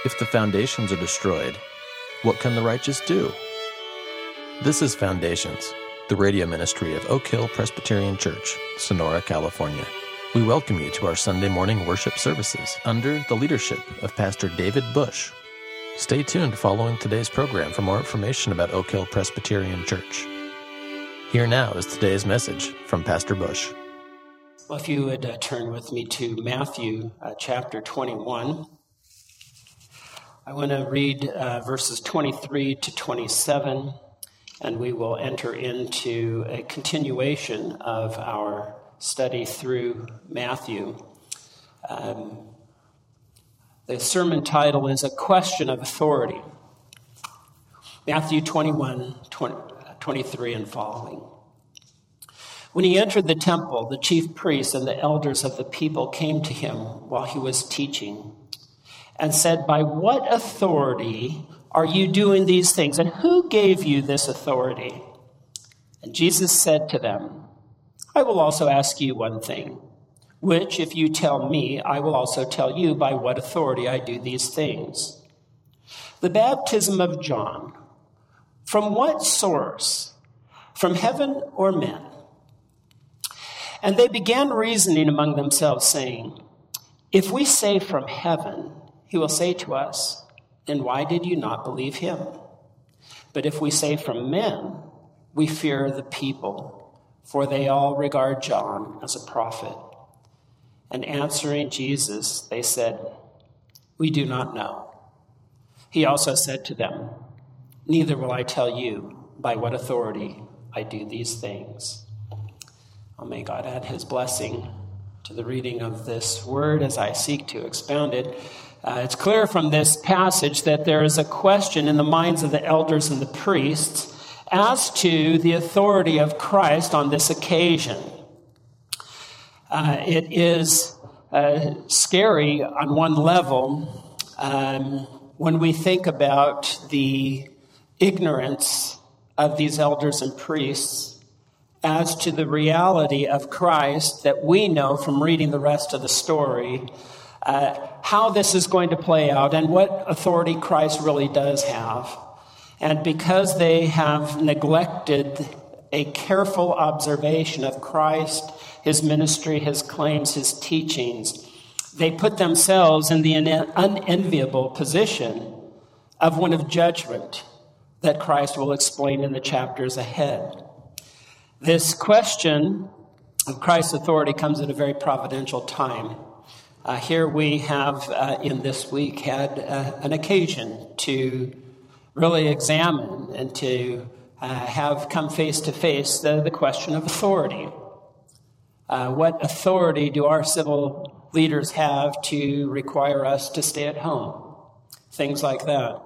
If the foundations are destroyed, what can the righteous do? This is Foundations, the radio ministry of Oak Hill Presbyterian Church, Sonora, California. We welcome you to our Sunday morning worship services under the leadership of Pastor David Bush. Stay tuned following today's program for more information about Oak Hill Presbyterian Church. Here now is today's message from Pastor Bush. Well, if you would turn with me to Matthew chapter 21. I want to read verses 23 to 27, and we will enter into a continuation of our study through Matthew. The sermon title is A Question of Authority. Matthew 21, 23 and following. When he entered the temple, the chief priests and the elders of the people came to him while he was teaching and said, "By what authority are you doing these things? And who gave you this authority?" And Jesus said to them, "I will also ask you one thing, which if you tell me, I will also tell you by what authority I do these things. The baptism of John, from what source? From heaven or men?" And they began reasoning among themselves, saying, "If we say from heaven, he will say to us, 'Then why did you not believe him?' But if we say from men, we fear the people, for they all regard John as a prophet." And answering Jesus, they said, "We do not know." He also said to them, "Neither will I tell you by what authority I do these things." Oh, may God add his blessing to the reading of this word as I seek to expound it. It's clear from this passage that there is a question in the minds of the elders and the priests as to the authority of Christ on this occasion. It is scary on one level when we think about the ignorance of these elders and priests as to the reality of Christ that we know from reading the rest of the story, how this is going to play out and what authority Christ really does have. And because they have neglected a careful observation of Christ, his ministry, his claims, his teachings, they put themselves in the unenviable position of one of judgment that Christ will explain in the chapters ahead. This question of Christ's authority comes at a very providential time. Here we have, in this week, had an occasion to really examine and to have come face to face the question of authority. What authority do our civil leaders have to require us to stay at home? Things like that.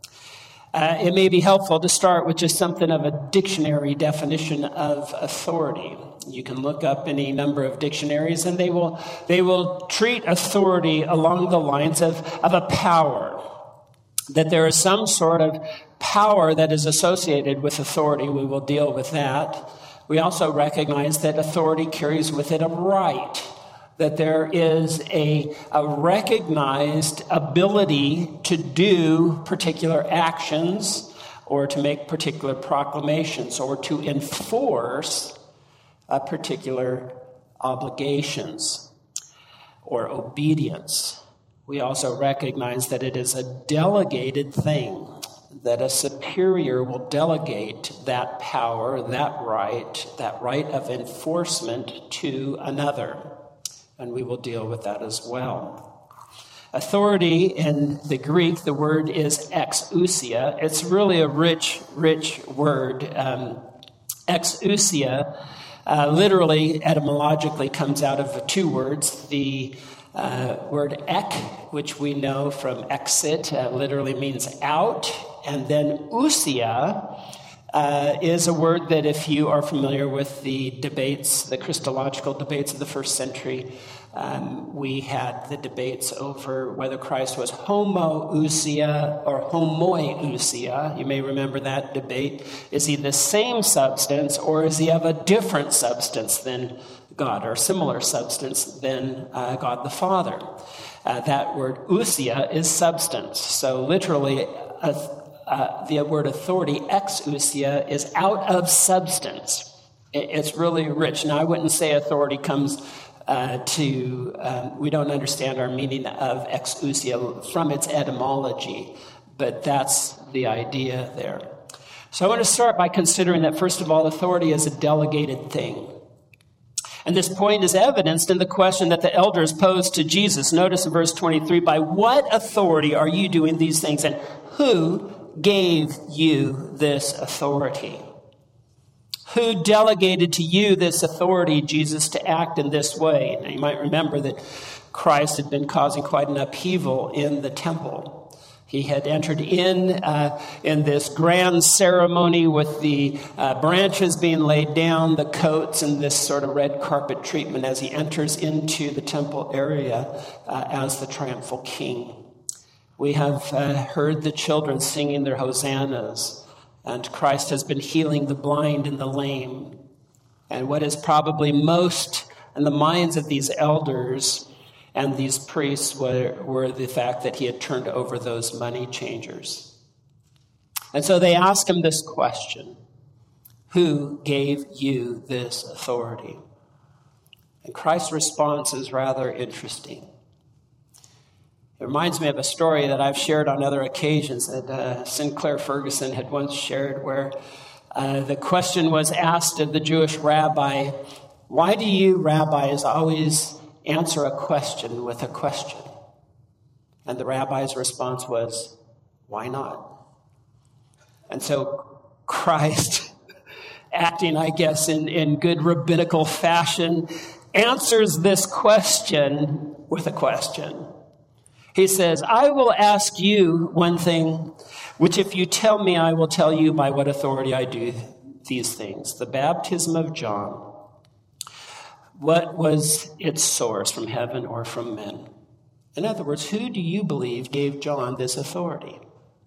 It may be helpful to start with just something of a dictionary definition of authority. You can look up any number of dictionaries, and they will treat authority along the lines of a power. That there is some sort of power that is associated with authority. We will deal with that. We also recognize that authority carries with it a right. That there is a recognized ability to do particular actions or to make particular proclamations or to enforce particular obligations or obedience. We also recognize that it is a delegated thing, that a superior will delegate that power, that right of enforcement to another. And we will deal with that as well. Authority in the Greek, the word is exousia. It's really a rich word. Exousia literally, etymologically, comes out of two words. The word ek, which we know from exit, literally means out. And then ousia is a word that, if you are familiar with the debates, the Christological debates of the first century, we had the debates over whether Christ was homoousia or homoiousia. You may remember that debate. Is he the same substance, or is he of a different substance than God, or similar substance than God the Father? That word ousia is substance. So literally, the word authority, exousia, is out of substance. It's really rich. Now, I wouldn't say authority comes we don't understand our meaning of exousia from its etymology, but that's the idea there. So I want to start by considering that, first of all, authority is a delegated thing. And this point is evidenced in the question that the elders posed to Jesus. Notice in verse 23, by what authority are you doing these things, and who gave you this authority? Who delegated to you this authority, Jesus, to act in this way? Now, you might remember that Christ had been causing quite an upheaval in the temple. He had entered in this grand ceremony with the branches being laid down, the coats, and this sort of red carpet treatment as he enters into the temple area as the triumphal king. We have heard the children singing their hosannas, and Christ has been healing the blind and the lame. And what is probably most in the minds of these elders and these priests were the fact that he had turned over those money changers. And so they asked him this question: who gave you this authority? And Christ's response is rather interesting. It reminds me of a story that I've shared on other occasions that Sinclair Ferguson had once shared, where the question was asked of the Jewish rabbi, why do you rabbis always answer a question with a question? And the rabbi's response was, why not? And so Christ, acting, I guess, in good rabbinical fashion, answers this question with a question. He says, I will ask you one thing, which if you tell me, I will tell you by what authority I do these things. The baptism of John, what was its source, from heaven or from men? In other words, who do you believe gave John this authority?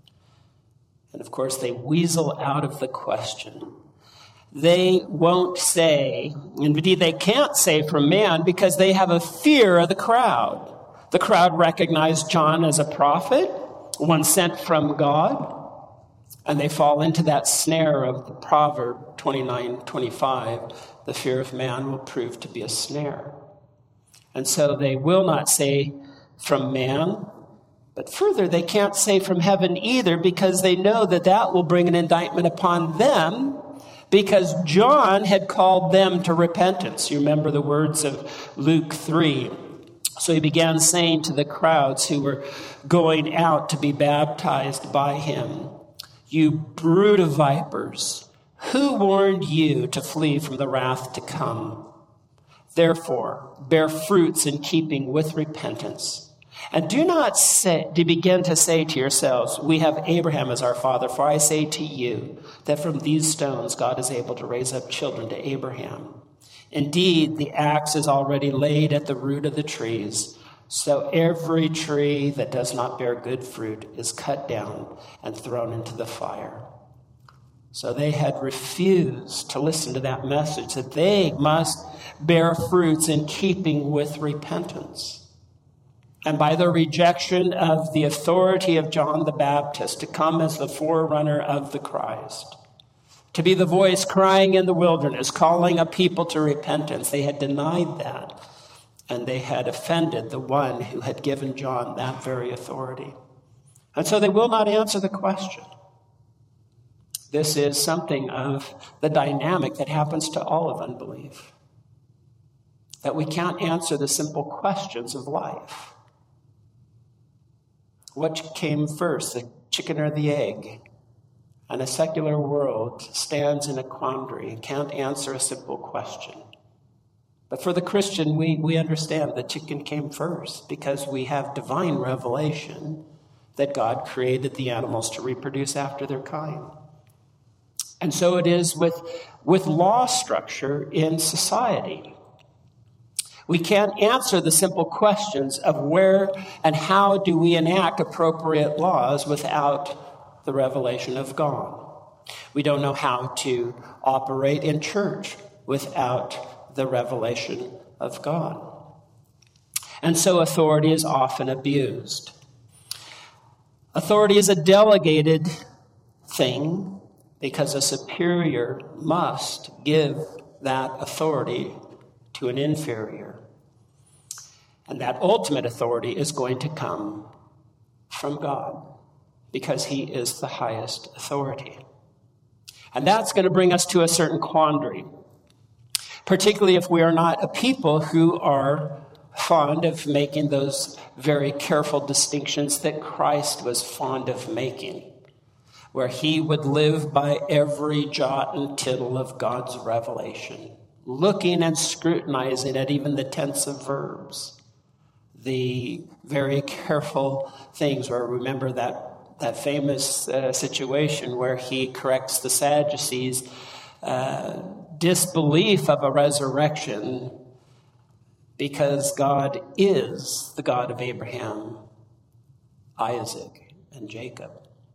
And of course, they weasel out of the question. They won't say, indeed they can't say from man, because they have a fear of the crowd. The crowd recognized John as a prophet, one sent from God, and they fall into that snare of the proverb 29:25. The fear of man will prove to be a snare. And so they will not say from man, but further, they can't say from heaven either, because they know that that will bring an indictment upon them, because John had called them to repentance. You remember the words of Luke 3. So he began saying to the crowds who were going out to be baptized by him, you brood of vipers, who warned you to flee from the wrath to come? Therefore, bear fruits in keeping with repentance. And do not begin to say to yourselves, we have Abraham as our father, for I say to you that from these stones God is able to raise up children to Abraham. Indeed, the axe is already laid at the root of the trees, so every tree that does not bear good fruit is cut down and thrown into the fire. So they had refused to listen to that message, that they must bear fruits in keeping with repentance. And by the rejection of the authority of John the Baptist to come as the forerunner of the Christ, to be the voice crying in the wilderness, calling a people to repentance, they had denied that. And they had offended the one who had given John that very authority. And so they will not answer the question. This is something of the dynamic that happens to all of unbelief. That we can't answer the simple questions of life. What came first, the chicken or the egg? And a secular world stands in a quandary and can't answer a simple question. But for the Christian, we understand the chicken came first because we have divine revelation that God created the animals to reproduce after their kind. And so it is with law structure in society. We can't answer the simple questions of where and how do we enact appropriate laws without the revelation of God. We don't know how to operate in church without the revelation of God. And so authority is often abused. Authority is a delegated thing because a superior must give that authority to an inferior. And that ultimate authority is going to come from God because he is the highest authority. And that's going to bring us to a certain quandary, particularly if we are not a people who are fond of making those very careful distinctions that Christ was fond of making, where he would live by every jot and tittle of God's revelation, looking and scrutinizing at even the tense of verbs, the very careful things where, remember that famous situation where he corrects the Sadducees' disbelief of a resurrection because God is the God of Abraham, Isaac, and Jacob.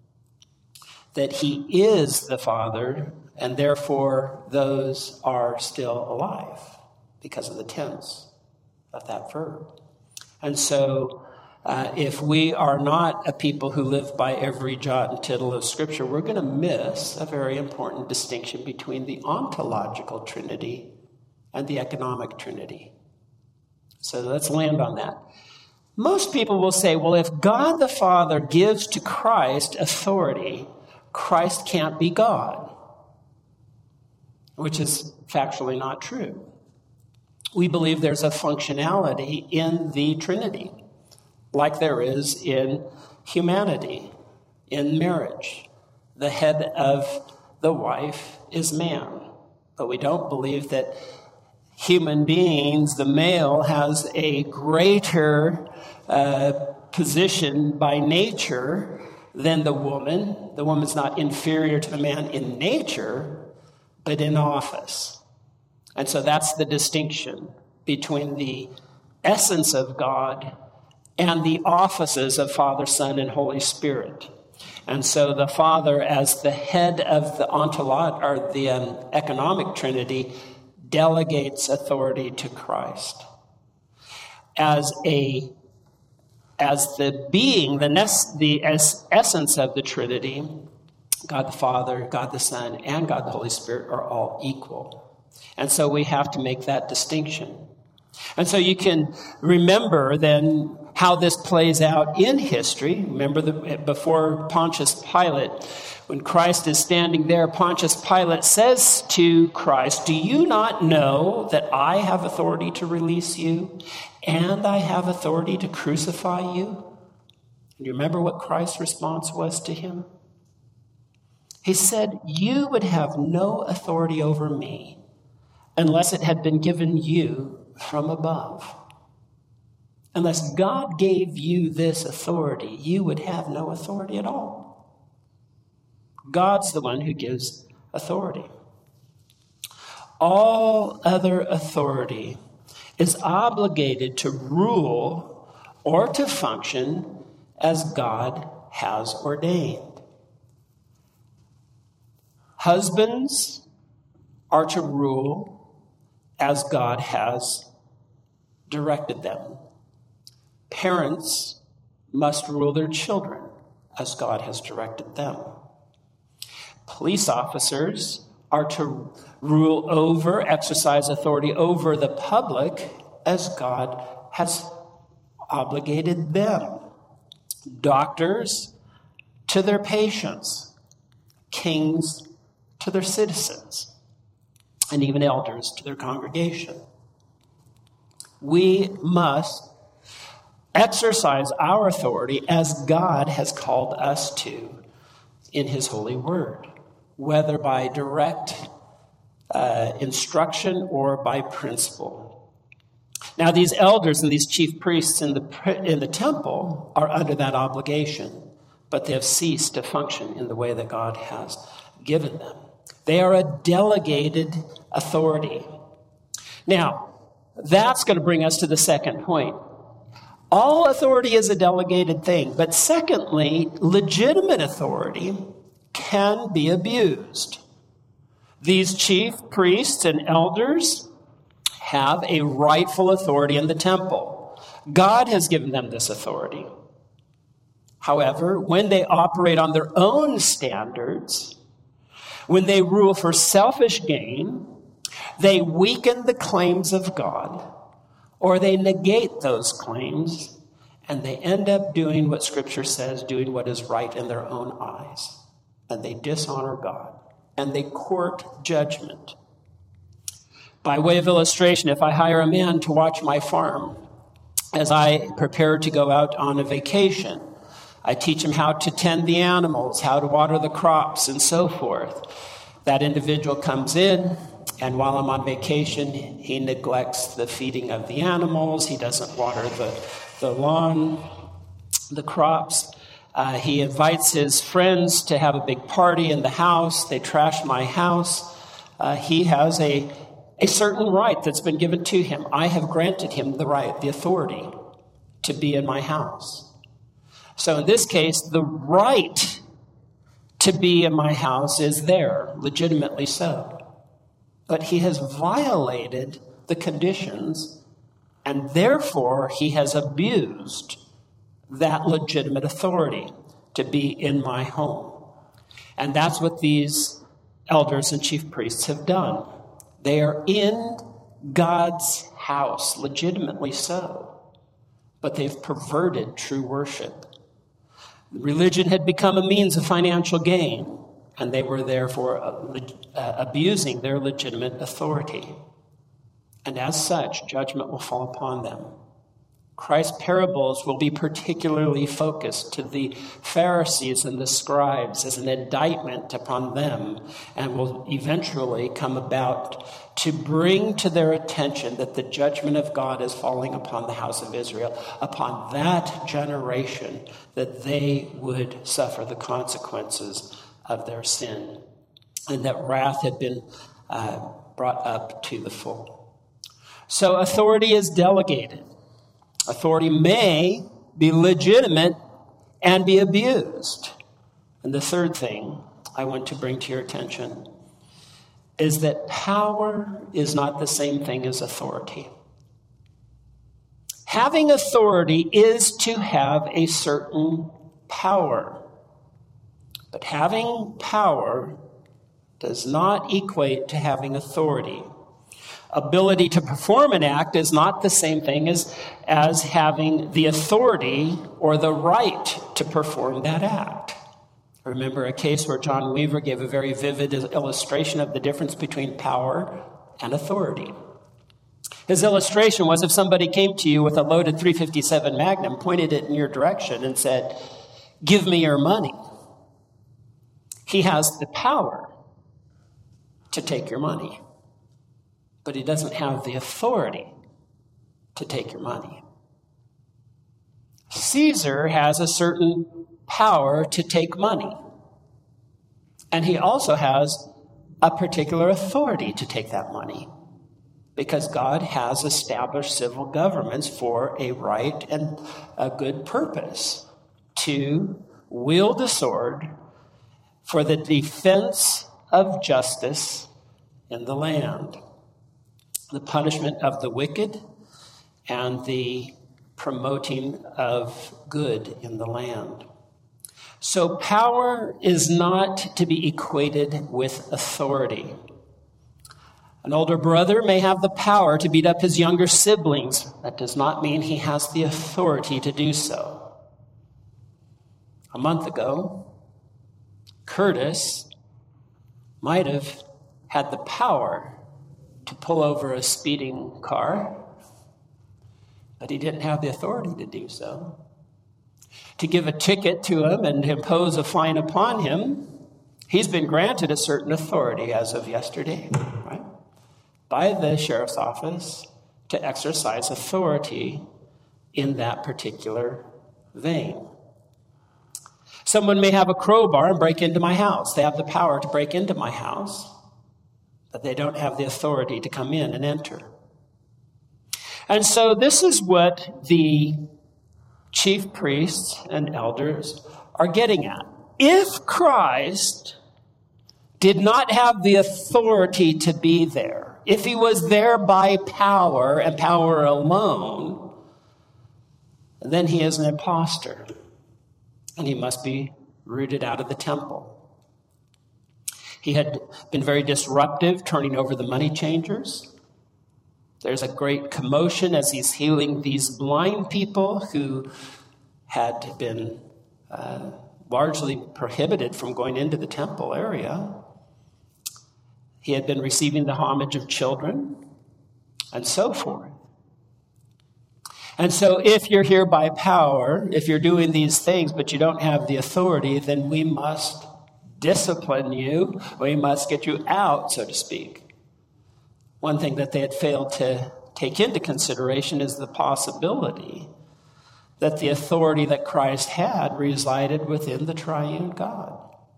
That he is the Father, and therefore those are still alive because of the tense of that verb. And so if we are not a people who live by every jot and tittle of Scripture, we're going to miss a very important distinction between the ontological Trinity and the economic Trinity. So let's land on that. Most people will say, well, if God the Father gives to Christ authority, Christ can't be God, which is factually not true. We believe there's a functionality in the Trinity, like there is in humanity, in marriage. The head of the wife is man, but we don't believe that human beings, the male, has a greater position by nature than the woman. The woman's not inferior to the man in nature, but in office. And so that's the distinction between the essence of God and the offices of Father, Son, and Holy Spirit. And so the Father, as the head of the economic Trinity, delegates authority to Christ. As the being, the essence of the Trinity, God the Father, God the Son, and God the Holy Spirit are all equal. And so we have to make that distinction. And so you can remember then how this plays out in history. Remember before Pontius Pilate, when Christ is standing there, Pontius Pilate says to Christ, "Do you not know that I have authority to release you and I have authority to crucify you?" And you remember what Christ's response was to him? He said, "You would have no authority over me unless it had been given you from above. Unless God gave you this authority, you would have no authority at all." God's the one who gives authority. All other authority is obligated to rule or to function as God has ordained. Husbands are to rule as God has directed them. Parents must rule their children as God has directed them. Police officers are to rule over, exercise authority over the public as God has obligated them. Doctors to their patients, kings to their citizens, and even elders to their congregation. We must exercise our authority as God has called us to in his holy word, whether by direct instruction or by principle. Now, these elders and these chief priests in the temple are under that obligation, but they have ceased to function in the way that God has given them. They are a delegated authority. Now, that's going to bring us to the second point. All authority is a delegated thing, but secondly, legitimate authority can be abused. These chief priests and elders have a rightful authority in the temple. God has given them this authority. However, when they operate on their own standards, when they rule for selfish gain, they weaken the claims of God, or they negate those claims, and they end up doing what Scripture says, doing what is right in their own eyes. And they dishonor God, and they court judgment. By way of illustration, if I hire a man to watch my farm as I prepare to go out on a vacation, I teach him how to tend the animals, how to water the crops, and so forth. That individual comes in, and while I'm on vacation, he neglects the feeding of the animals. He doesn't water the lawn, the crops. He invites his friends to have a big party in the house. They trash my house. He has a certain right that's been given to him. I have granted him the right, the authority to be in my house. So in this case, the right to be in my house is there, legitimately so. But he has violated the conditions, and therefore he has abused that legitimate authority to be in my home. And that's what these elders and chief priests have done. They are in God's house, legitimately so, but they've perverted true worship. Religion had become a means of financial gain, and they were therefore abusing their legitimate authority. And as such, judgment will fall upon them. Christ's parables will be particularly focused to the Pharisees and the scribes as an indictment upon them, and will eventually come about to bring to their attention that the judgment of God is falling upon the house of Israel, upon that generation, that they would suffer the consequences of their sin, and that wrath had been brought up to the full. So authority is delegated. Authority may be legitimate and be abused. And the third thing I want to bring to your attention is that power is not the same thing as authority. Having authority is to have a certain power. But having power does not equate to having authority. Ability to perform an act is not the same thing as having the authority or the right to perform that act. I remember a case where John Weaver gave a very vivid illustration of the difference between power and authority. His illustration was if somebody came to you with a loaded .357 Magnum, pointed it in your direction and said, "Give me your money." He has the power to take your money, but he doesn't have the authority to take your money. Caesar has a certain power to take money, and he also has a particular authority to take that money, because God has established civil governments for a right and a good purpose, to wield a sword for the defense of justice in the land, the punishment of the wicked, and the promoting of good in the land. So power is not to be equated with authority. An older brother may have the power to beat up his younger siblings. That does not mean he has the authority to do so. A month ago, Curtis might have had the power to pull over a speeding car, but he didn't have the authority to do so. To give a ticket to him and impose a fine upon him, he's been granted a certain authority as of yesterday, right? By the sheriff's office to exercise authority in that particular vein. Someone may have a crowbar and break into my house. They have the power to break into my house, but they don't have the authority to come in and enter. And so this is what the chief priests and elders are getting at. If Christ did not have the authority to be there, if he was there by power and power alone, And then he is an imposter, and he must be rooted out of the temple. He had been very disruptive, turning over the money changers. There's a great commotion as he's healing these blind people who had been largely prohibited from going into the temple area. He had been receiving the homage of children, and so forth. And so if you're here by power, if you're doing these things, but you don't have the authority, then we must discipline you. We must get you out, so to speak. One thing that they had failed to take into consideration is the possibility that the authority that Christ had resided within the triune God.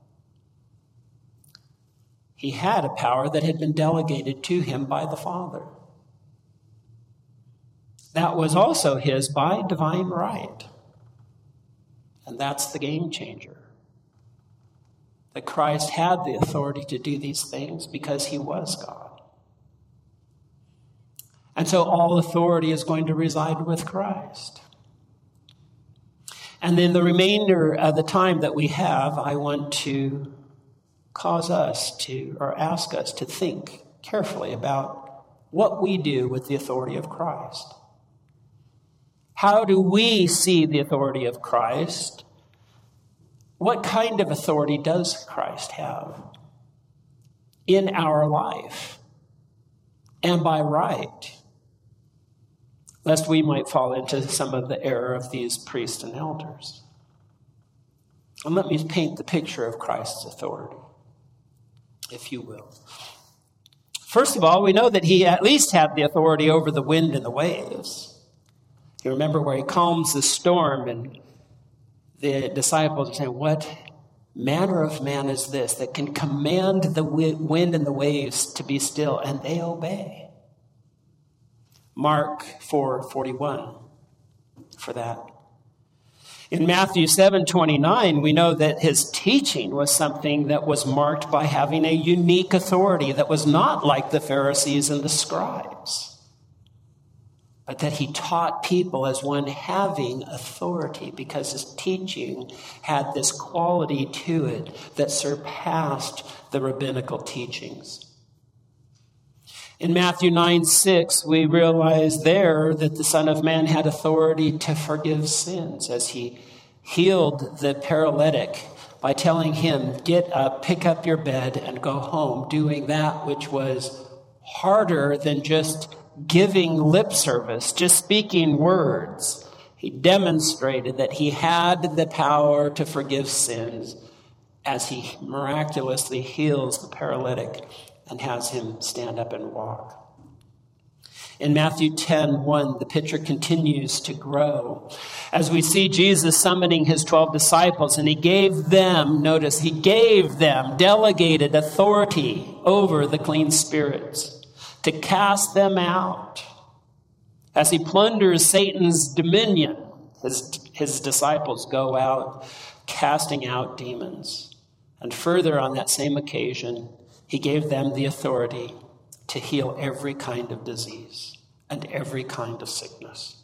He had a power that had been delegated to him by the Father. That was also his by divine right. And that's the game changer. That Christ had the authority to do these things because he was God. And so all authority is going to reside with Christ. And then the remainder of the time that we have, I want to cause us to, or ask us to think carefully about what we do with the authority of Christ. How do we see the authority of Christ? What kind of authority does Christ have in our life and by right? Lest we might fall into some of the error of these priests and elders. And let me paint the picture of Christ's authority, if you will. First of all, we know that he at least had the authority over the wind and the waves. You remember where he calms the storm, and the disciples are saying, what manner of man is this that can command the wind and the waves to be still, and they obey? Mark 4:41 for that. In Matthew 7:29, we know that his teaching was something that was marked by having a unique authority that was not like the Pharisees and the scribes, but that he taught people as one having authority because his teaching had this quality to it that surpassed the rabbinical teachings. In Matthew 9:6, we realize there that the Son of Man had authority to forgive sins as he healed the paralytic by telling him, get up, pick up your bed, and go home, doing that which was harder than just giving lip service, just speaking words. He demonstrated that he had the power to forgive sins as he miraculously heals the paralytic and has him stand up and walk. In Matthew 10:1, the picture continues to grow as we see Jesus summoning his 12 disciples, and he gave them, notice, he gave them delegated authority over the clean spirits to cast them out. As he plunders Satan's dominion, his disciples go out casting out demons. And further on that same occasion, he gave them the authority to heal every kind of disease and every kind of sickness.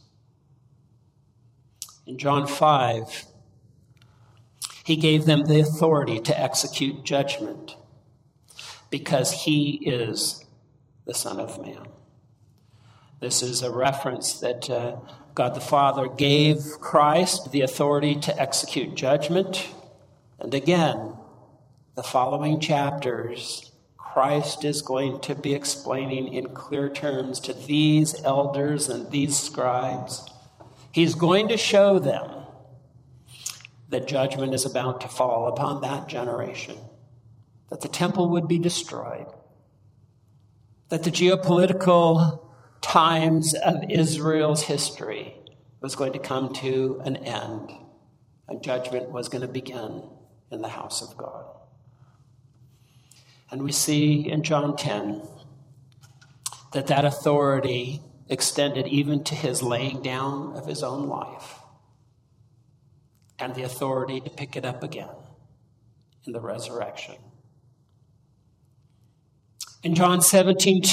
In John 5, he gave them the authority to execute judgment because he is the Son of Man. This is a reference that God the Father gave Christ the authority to execute judgment. And again, the following chapters, Christ is going to be explaining in clear terms to these elders and these scribes. He's going to show them that judgment is about to fall upon that generation, that the temple would be destroyed, that the geopolitical times of Israel's history was going to come to an end, and judgment was going to begin in the house of God. And we see in John 10 that authority extended even to his laying down of his own life and the authority to pick it up again in the resurrection. In John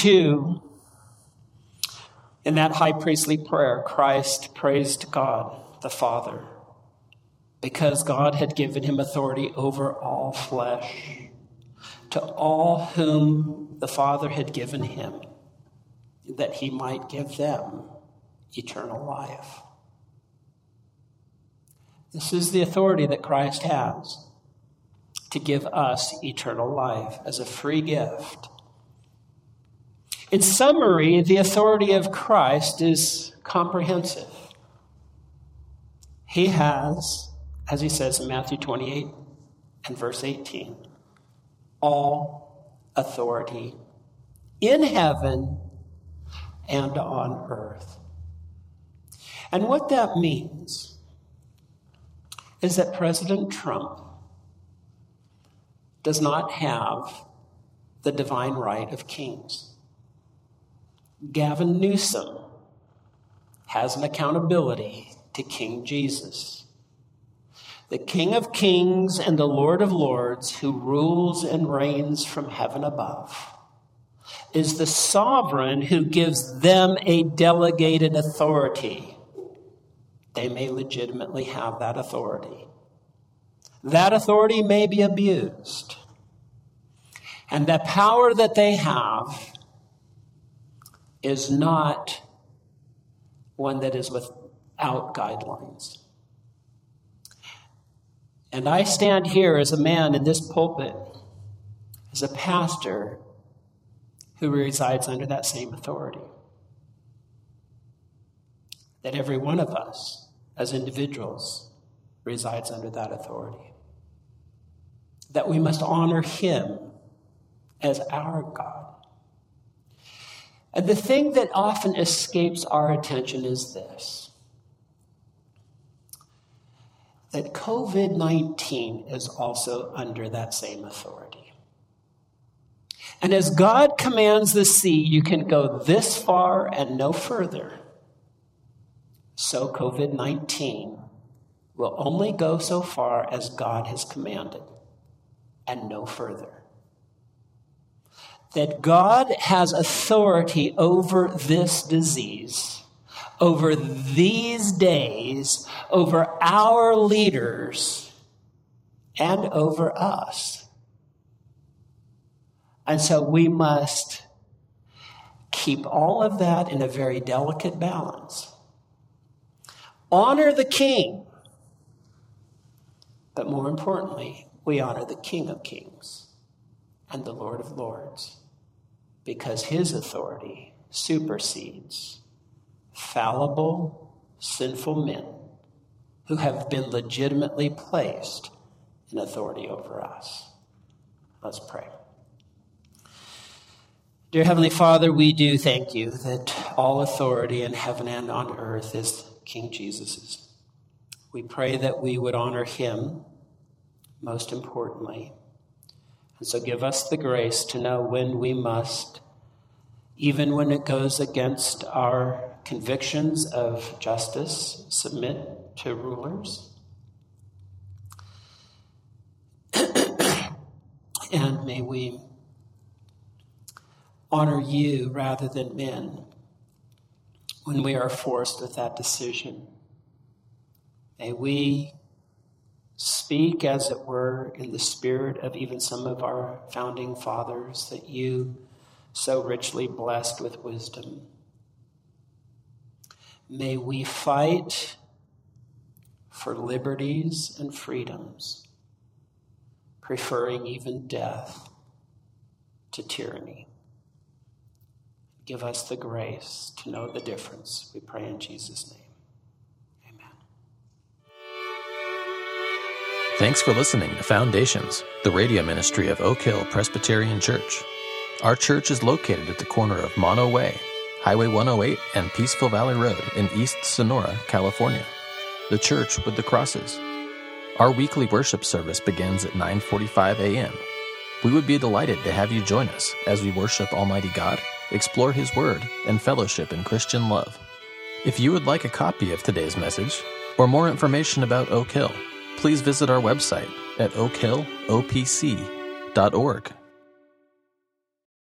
17:2, in that high priestly prayer, Christ prays to God the Father, because God had given him authority over all flesh, to all whom the Father had given him, that he might give them eternal life. This is the authority that Christ has, to give us eternal life as a free gift. In summary, the authority of Christ is comprehensive. He has, as he says in Matthew 28 and verse 18, all authority in heaven and on earth. And what that means is that President Trump does not have the divine right of kings. Gavin Newsom has an accountability to King Jesus, the King of Kings and the Lord of Lords, who rules and reigns from heaven above, is the sovereign who gives them a delegated authority. They may legitimately have that authority. That authority may be abused. And the power that they have is not one that is without guidelines. And I stand here as a man in this pulpit, as a pastor who resides under that same authority. That every one of us, as individuals, resides under that authority. That we must honor him as our God. And the thing that often escapes our attention is this: that COVID-19 is also under that same authority. And as God commands the sea, you can go this far and no further. So COVID-19 will only go so far as God has commanded and no further. That God has authority over this disease, over these days, over our leaders, and over us. And so we must keep all of that in a very delicate balance. Honor the King, but more importantly, we honor the King of Kings and the Lord of Lords, because his authority supersedes fallible, sinful men who have been legitimately placed in authority over us. Let's pray. Dear Heavenly Father, we do thank you that all authority in heaven and on earth is King Jesus's. We pray that we would honor him most importantly. And so give us the grace to know when we must, even when it goes against our convictions of justice, submit to rulers. And may we honor you rather than men when we are forced with that decision. May we speak, as it were, in the spirit of even some of our founding fathers that you so richly blessed with wisdom. May we fight for liberties and freedoms, preferring even death to tyranny. Give us the grace to know the difference. We pray in Jesus' name. Amen. Thanks for listening to Foundations, the radio ministry of Oak Hill Presbyterian Church. Our church is located at the corner of Mono Way, Highway 108, and Peaceful Valley Road in East Sonora, California. The church with the crosses. Our weekly worship service begins at 9:45 a.m. We would be delighted to have you join us as we worship Almighty God, explore His Word, and fellowship in Christian love. If you would like a copy of today's message or more information about Oak Hill, please visit our website at oakhillopc.org.